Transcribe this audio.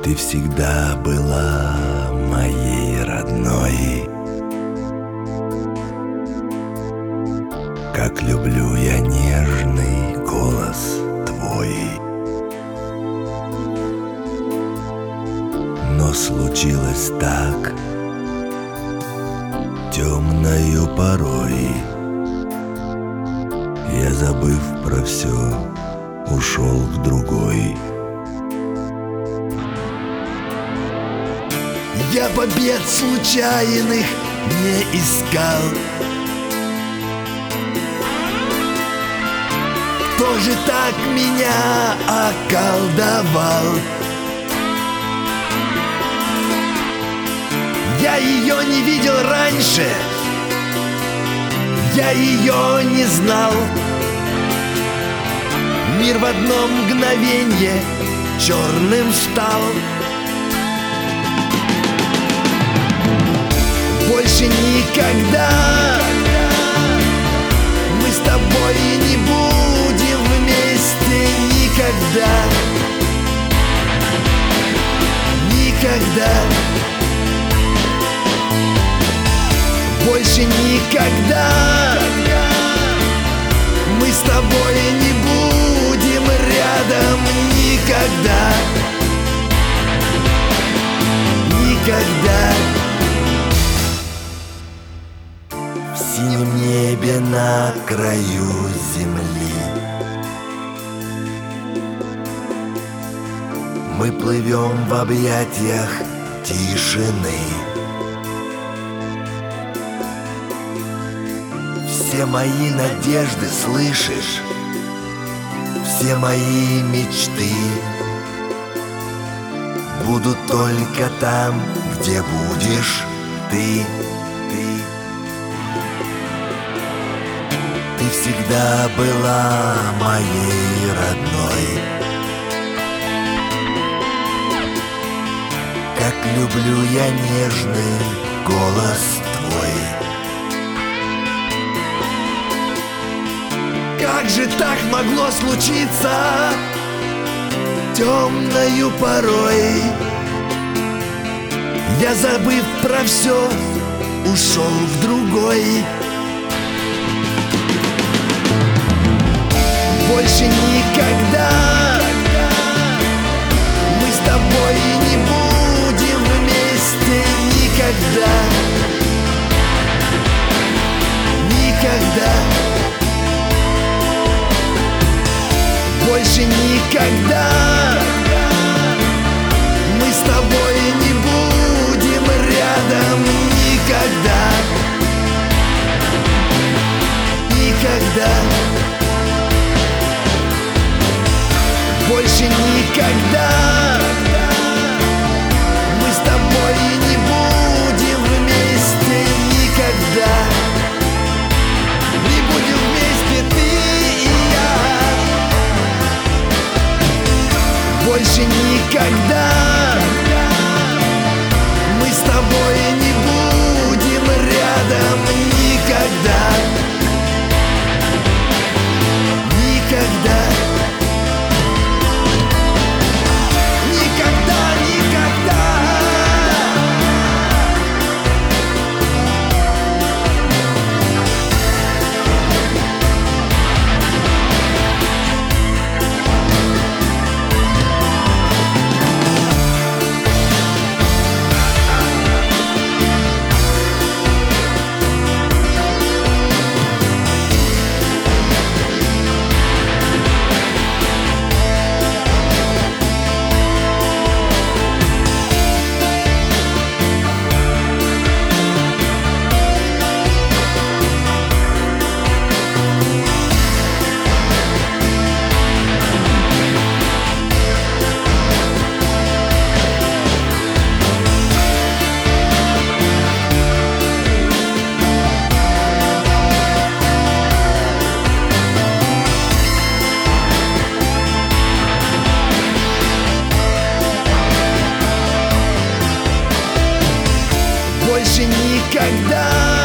Ты всегда была моей родной. Как люблю я нежный голос твой. Но случилось так, темною порой я, забыв про все, ушел к другой. Я побед случайных не искал. Кто же так меня околдовал? Я ее не видел раньше, я ее не знал. Мир в одно мгновенье черным стал. Больше никогда мы с тобой не будем вместе. Никогда, никогда. Больше никогда мы с тобой не будем рядом. Никогда, никогда. В синем небе на краю земли мы плывем в объятиях тишины. Все мои надежды, слышишь? Все мои мечты будут только там, где будешь ты. Ты всегда была моей родной. Как люблю я нежный голос твой. Как же так могло случиться темною порой? Я, забыв про все, ушел в другой. Больше никогда мы с тобой не будем вместе. Никогда, никогда. Больше никогда мы с тобой не будем рядом. Никогда, никогда. Больше никогда мы с тобой не будем вместе. Никогда не будем вместе ты и я. Больше никогда мы с тобой не будем рядом. Никогда, никогда. Больше никогда